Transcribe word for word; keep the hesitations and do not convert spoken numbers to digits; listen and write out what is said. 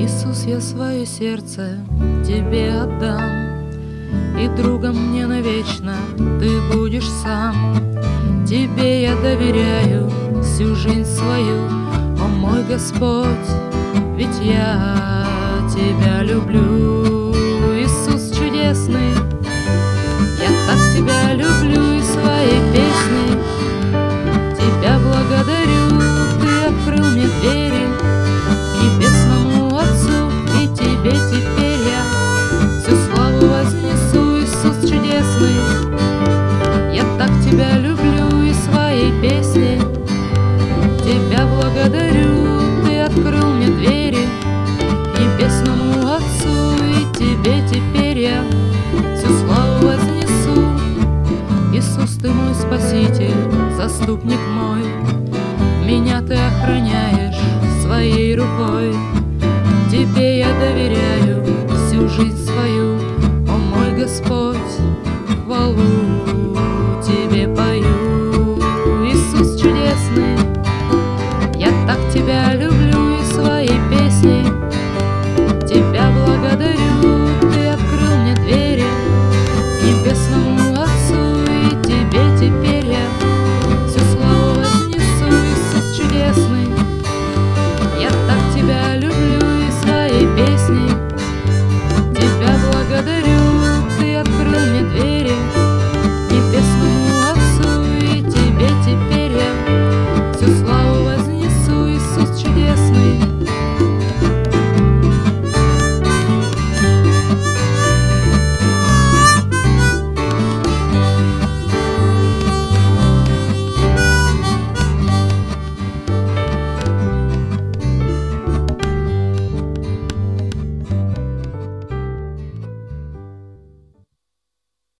Иисус, я свое сердце Тебе отдам, и другом мне навечно Ты будешь сам. Тебе я доверяю всю жизнь свою, о мой Господь, ведь я Тебя люблю. Иисус чудесный, я так Тебя люблю, и своей песней Тебя благодарю. Ты открыл мне двери к небесному Отцу, и Тебе теперь я всю славу вознесу. Иисус чудесный, я так Тебя люблю, и своей песней Тебя благодарю. Ты открыл мне двери к небесному Отцу, и Тебе теперь я всю славу вознесу. Иисус, Ты мой Спаситель, заступник мой,